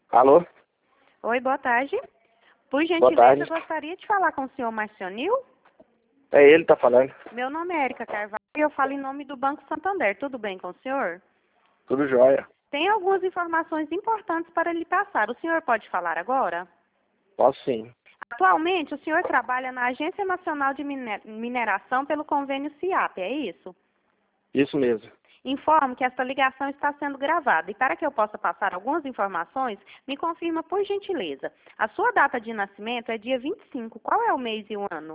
Alô? Oi, boa tarde. Por Boa tarde. gentileza, eu gostaria de falar com o senhor Marcionil. É ele que tá falando. Meu nome é Érica Carvalho e eu falo em nome do Banco Santander. Tudo bem com o senhor? Tudo jóia. Tem algumas informações importantes para lhe passar. O senhor pode falar agora? Posso sim. Atualmente, o senhor trabalha na Agência Nacional de Mineração pelo convênio CIAP, é isso? Isso mesmo. Informo que esta ligação está sendo gravada e para que eu possa passar algumas informações, me confirma por gentileza. A sua data de nascimento é dia 25. Qual é o mês e o ano?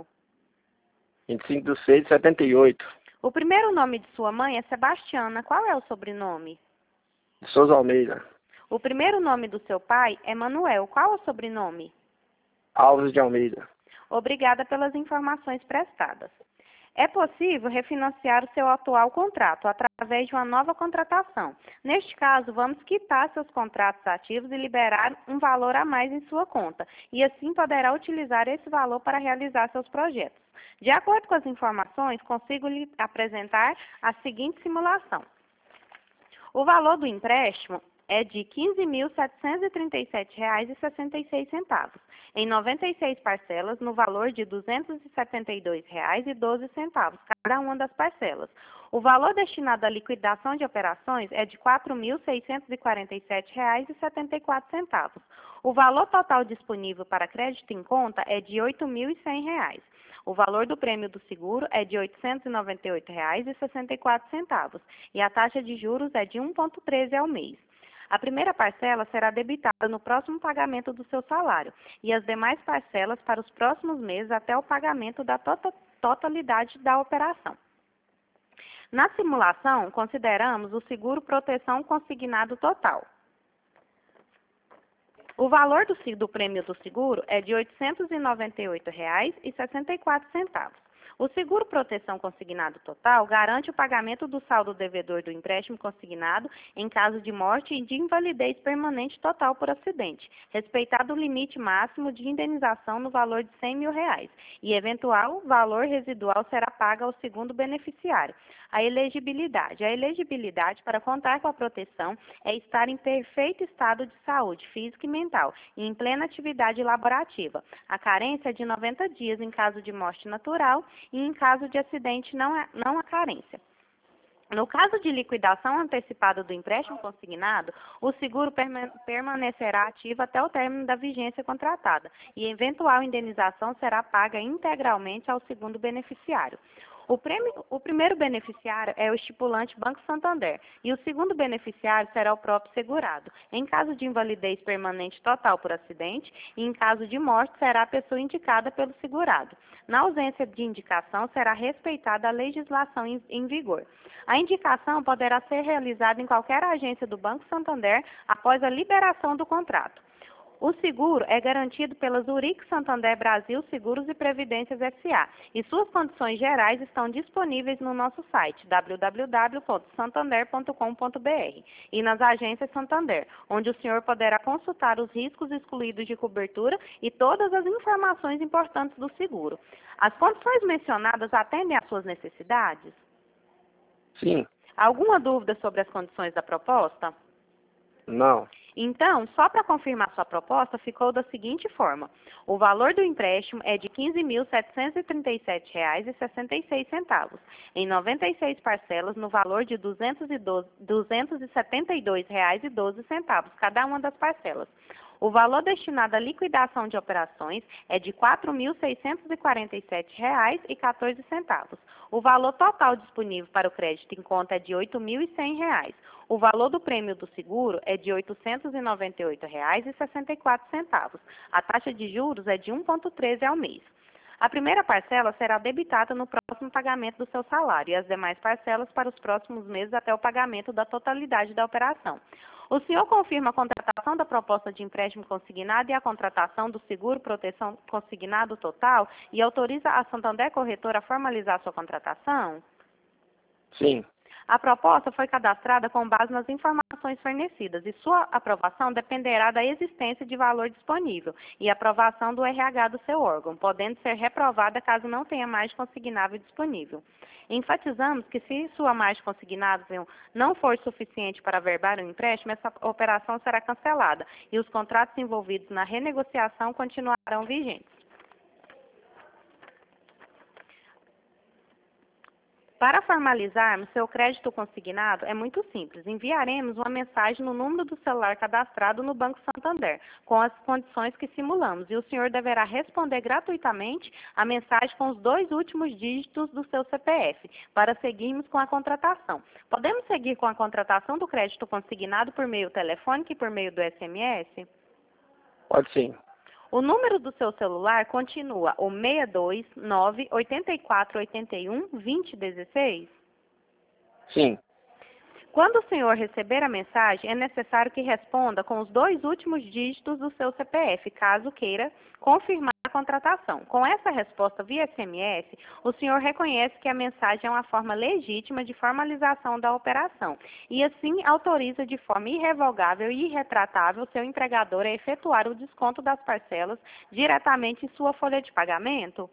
25/6/78. O primeiro nome de sua mãe é Sebastiana. Qual é o sobrenome? De Souza Almeida. O primeiro nome do seu pai é Manuel. Qual é o sobrenome? Alves de Almeida. Obrigada pelas informações prestadas. É possível refinanciar o seu atual contrato através de uma nova contratação. Neste caso, vamos quitar seus contratos ativos e liberar um valor a mais em sua conta, e assim poderá utilizar esse valor para realizar seus projetos. De acordo com as informações, consigo lhe apresentar a seguinte simulação. O valor do empréstimo é de R$ 15.737,66, em 96 parcelas, no valor de R$ 272,12, cada uma das parcelas. O valor destinado à liquidação de operações é de R$ 4.647,74. O valor total disponível para crédito em conta é de R$ 8.100. O valor do prêmio do seguro é de R$ 898,64 e a taxa de juros é de 1,13 ao mês. A primeira parcela será debitada no próximo pagamento do seu salário e as demais parcelas para os próximos meses até o pagamento da totalidade da operação. Na simulação, consideramos o seguro proteção consignado total. O valor do prêmio do seguro é de R$ 898,64. O seguro proteção consignado total garante o pagamento do saldo devedor do empréstimo consignado em caso de morte e de invalidez permanente total por acidente, respeitado o limite máximo de indenização no valor de R$ 100 mil, e eventual valor residual será pago ao segundo beneficiário. A elegibilidade para contar com a proteção é estar em perfeito estado de saúde física e mental e em plena atividade laborativa. A carência é de 90 dias em caso de morte natural e em caso de acidente não há carência. No caso de liquidação antecipada do empréstimo consignado, o seguro permanecerá ativo até o término da vigência contratada e eventual indenização será paga integralmente ao segundo beneficiário. O primeiro beneficiário é o estipulante Banco Santander e o segundo beneficiário será o próprio segurado. Em caso de invalidez permanente total por acidente e em caso de morte, será a pessoa indicada pelo segurado. Na ausência de indicação, será respeitada a legislação em vigor. A indicação poderá ser realizada em qualquer agência do Banco Santander após a liberação do contrato. O seguro é garantido pela Zurich Santander Brasil Seguros e Previdências S.A. e suas condições gerais estão disponíveis no nosso site www.santander.com.br e nas agências Santander, onde o senhor poderá consultar os riscos excluídos de cobertura e todas as informações importantes do seguro. As condições mencionadas atendem às suas necessidades? Sim. Alguma dúvida sobre as condições da proposta? Não. Então, só para confirmar sua proposta, ficou da seguinte forma. O valor do empréstimo é de R$ 15.737,66, em 96 parcelas, no valor de R$ 272,12, cada uma das parcelas. O valor destinado à liquidação de operações é de R$ 4.647,14. O valor total disponível para o crédito em conta é de R$ 8.100. O valor do prêmio do seguro é de R$ 898,64. A taxa de juros é de 1,13 ao mês. A primeira parcela será debitada no próximo pagamento do seu salário e as demais parcelas para os próximos meses até o pagamento da totalidade da operação. O senhor confirma a contratação da proposta de empréstimo consignado e a contratação do seguro proteção consignado total e autoriza a Santander Corretora a formalizar sua contratação? Sim. A proposta foi cadastrada com base nas informações fornecidas e sua aprovação dependerá da existência de valor disponível e aprovação do RH do seu órgão, podendo ser reprovada caso não tenha margem consignável disponível. Enfatizamos que se sua margem consignável não for suficiente para averbar o empréstimo, essa operação será cancelada e os contratos envolvidos na renegociação continuarão vigentes. Para formalizarmos seu crédito consignado, é muito simples. Enviaremos uma mensagem no número do celular cadastrado no Banco Santander, com as condições que simulamos, e o senhor deverá responder gratuitamente a mensagem com os 2 últimos dígitos do seu CPF, para seguirmos com a contratação. Podemos seguir com a contratação do crédito consignado por meio telefônico e por meio do SMS? Pode sim. O número do seu celular continua o 629 8481 2016? Sim. Quando o senhor receber a mensagem, é necessário que responda com os 2 últimos dígitos do seu CPF, caso queira confirmar a contratação. Com essa resposta via SMS, o senhor reconhece que a mensagem é uma forma legítima de formalização da operação e, assim, autoriza de forma irrevogável e irretratável seu empregador a efetuar o desconto das parcelas diretamente em sua folha de pagamento?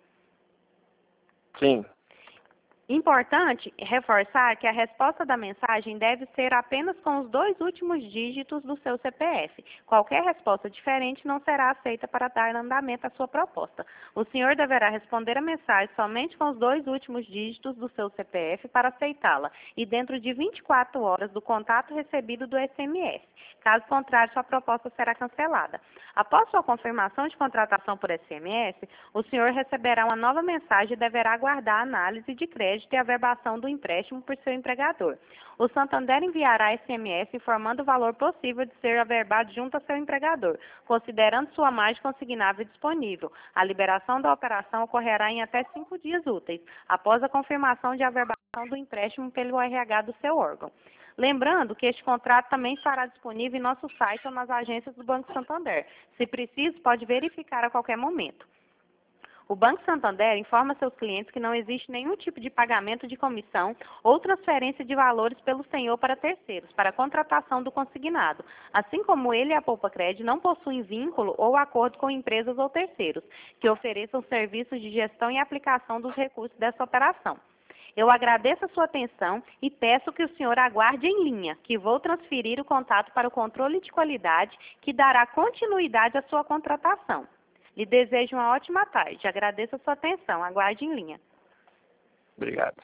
Sim. Importante reforçar que a resposta da mensagem deve ser apenas com os 2 últimos dígitos do seu CPF. Qualquer resposta diferente não será aceita para dar andamento à sua proposta. O senhor deverá responder a mensagem somente com os 2 últimos dígitos do seu CPF para aceitá-la e dentro de 24 horas do contato recebido do SMS. Caso contrário, sua proposta será cancelada. Após sua confirmação de contratação por SMS, o senhor receberá uma nova mensagem e deverá aguardar a análise de crédito e a verbação do empréstimo por seu empregador. O Santander enviará SMS informando o valor possível de ser averbado junto a seu empregador, considerando sua margem consignável disponível. A liberação da operação ocorrerá em até 5 dias úteis, após a confirmação de averbação do empréstimo pelo RH do seu órgão. Lembrando que este contrato também estará disponível em nosso site ou nas agências do Banco Santander. Se preciso, pode verificar a qualquer momento. O Banco Santander informa seus clientes que não existe nenhum tipo de pagamento de comissão ou transferência de valores pelo senhor para terceiros, para a contratação do consignado, assim como ele e a Poupa Cred não possuem vínculo ou acordo com empresas ou terceiros que ofereçam serviços de gestão e aplicação dos recursos dessa operação. Eu agradeço a sua atenção e peço que o senhor aguarde em linha, que vou transferir o contato para o controle de qualidade, que dará continuidade à sua contratação. Lhe desejo uma ótima tarde. Agradeço a sua atenção. Aguarde em linha. Obrigado.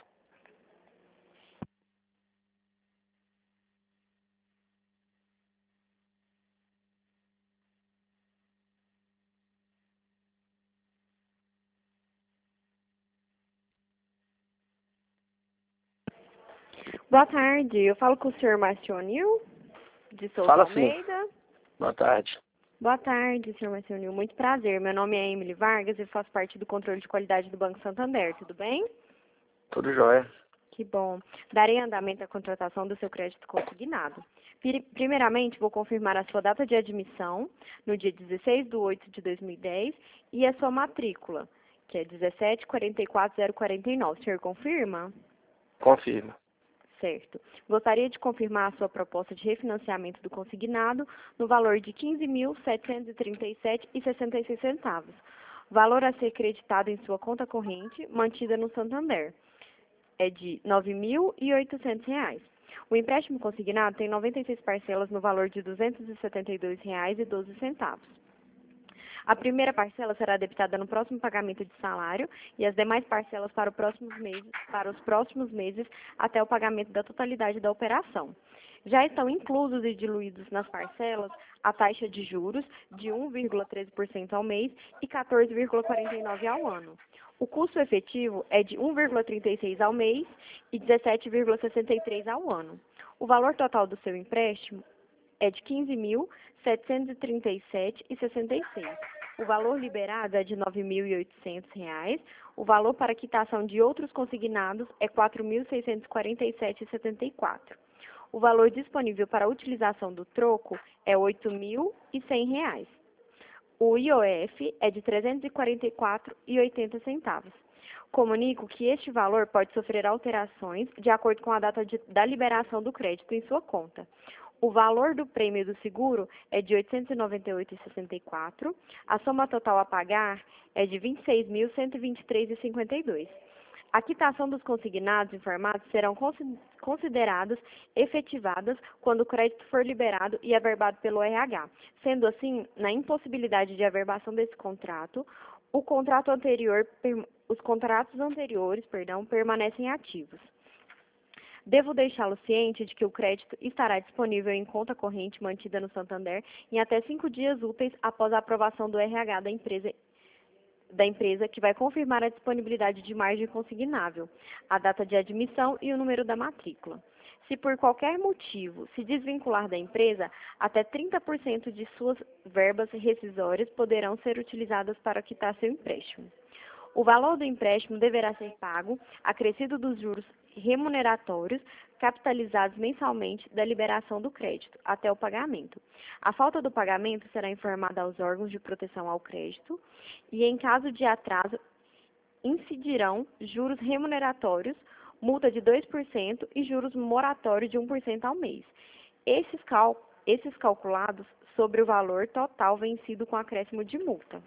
Boa tarde, eu falo com o senhor Marcionil, de Souza Fala Almeida. sim. Boa tarde. Boa tarde, senhor Marcionil, muito prazer. Meu nome é Emily Vargas e faço parte do controle de qualidade do Banco Santander, tudo bem? Tudo jóia. Que bom. Darei andamento à contratação do seu crédito consignado. Primeiramente, vou confirmar a sua data de admissão, no dia 16/8/2010, e a sua matrícula, que é 1744049. O senhor confirma? Confirma. Certo. Gostaria de confirmar a sua proposta de refinanciamento do consignado no valor de R$ 15.737,66. Valor a ser creditado em sua conta corrente, mantida no Santander. É de R$ 9.800. O empréstimo consignado tem 96 parcelas no valor de R$ 272,12. A primeira parcela será debitada no próximo pagamento de salário e as demais parcelas para os próximos meses até o pagamento da totalidade da operação. Já estão inclusos e diluídos nas parcelas a taxa de juros de 1,13% ao mês e 14,49% ao ano. O custo efetivo é de 1,36% ao mês e 17,63% ao ano. O valor total do seu empréstimo é de R$ 15.737,66. O valor liberado é de R$ 9.800. O valor para quitação de outros consignados é R$ 4.647,74. O valor disponível para a utilização do troco é R$ 8.100. O IOF é de R$ 344,80. Comunico que este valor pode sofrer alterações de acordo com a data da liberação do crédito em sua conta. O valor do prêmio do seguro é de R$ 898,64. A soma total a pagar é de R$ 26.123,52. A quitação dos consignados informados serão consideradas efetivadas quando o crédito for liberado e averbado pelo RH. Sendo assim, na impossibilidade de averbação desse contrato, os contratos anteriores permanecem ativos. Devo deixá-lo ciente de que o crédito estará disponível em conta corrente mantida no Santander em até 5 dias úteis após a aprovação do RH da empresa, que vai confirmar a disponibilidade de margem consignável, a data de admissão e o número da matrícula. Se por qualquer motivo se desvincular da empresa, até 30% de suas verbas rescisórias poderão ser utilizadas para quitar seu empréstimo. O valor do empréstimo deverá ser pago, acrescido dos juros remuneratórios, capitalizados mensalmente da liberação do crédito, até o pagamento. A falta do pagamento será informada aos órgãos de proteção ao crédito e, em caso de atraso, incidirão juros remuneratórios, multa de 2% e juros moratórios de 1% ao mês. Esses calculados sobre o valor total vencido com acréscimo de multa.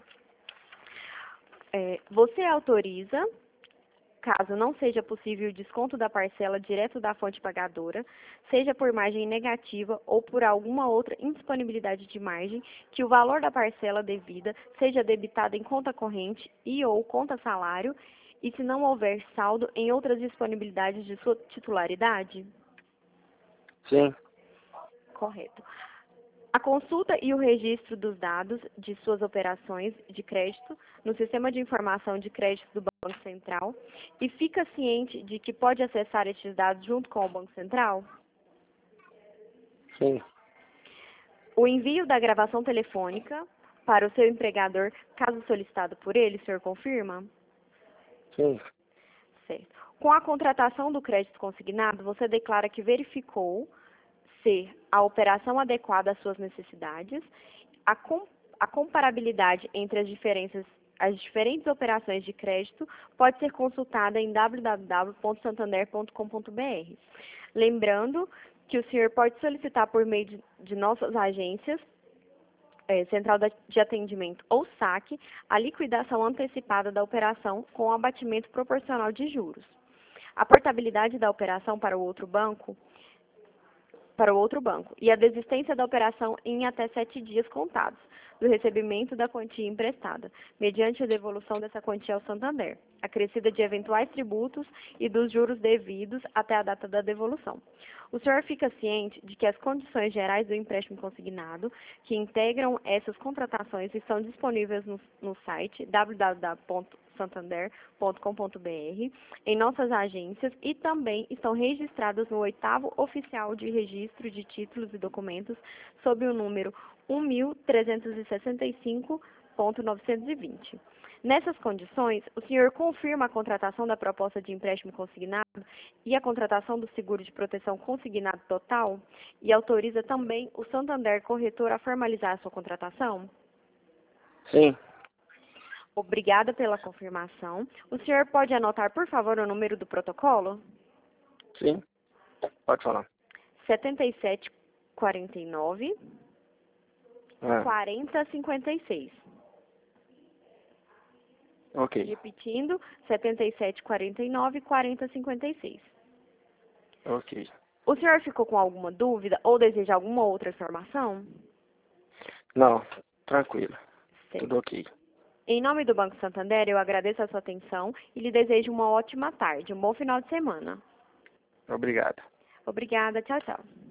Você autoriza, caso não seja possível o desconto da parcela direto da fonte pagadora, seja por margem negativa ou por alguma outra indisponibilidade de margem, que o valor da parcela devida seja debitado em conta corrente e ou conta salário, e se não houver saldo em outras disponibilidades de sua titularidade? Sim. Correto. A consulta e o registro dos dados de suas operações de crédito no Sistema de Informação de Crédito do Banco Central e fica ciente de que pode acessar estes dados junto com o Banco Central? Sim. O envio da gravação telefônica para o seu empregador, caso solicitado por ele, o senhor confirma? Sim. Certo. Com a contratação do crédito consignado, você declara que verificou ser a operação adequada às suas necessidades, a comparabilidade entre as diferentes operações de crédito pode ser consultada em www.santander.com.br. Lembrando que o senhor pode solicitar por meio de nossas agências, Central de Atendimento ou SAC, a liquidação antecipada da operação com abatimento proporcional de juros. A portabilidade da operação para o outro banco e a desistência da operação em até 7 dias contados do recebimento da quantia emprestada, mediante a devolução dessa quantia ao Santander, acrescida de eventuais tributos e dos juros devidos até a data da devolução. O senhor fica ciente de que as condições gerais do empréstimo consignado, que integram essas contratações, estão disponíveis no site www.santander.com.br, em nossas agências e também estão registradas no 8º Oficial de Registro de Títulos e Documentos sob o número 1365.920. Nessas condições, o senhor confirma a contratação da proposta de empréstimo consignado e a contratação do seguro de proteção consignado total e autoriza também o Santander Corretor a formalizar a sua contratação? Sim. Obrigada pela confirmação. O senhor pode anotar, por favor, o número do protocolo? Sim. Pode falar. 7749 4056. Ok. Repetindo, 7749 4056. Ok. O senhor ficou com alguma dúvida ou deseja alguma outra informação? Não, tranquilo. Certo. Tudo ok. Em nome do Banco Santander, eu agradeço a sua atenção e lhe desejo uma ótima tarde, um bom final de semana. Obrigado. Obrigada, tchau, tchau.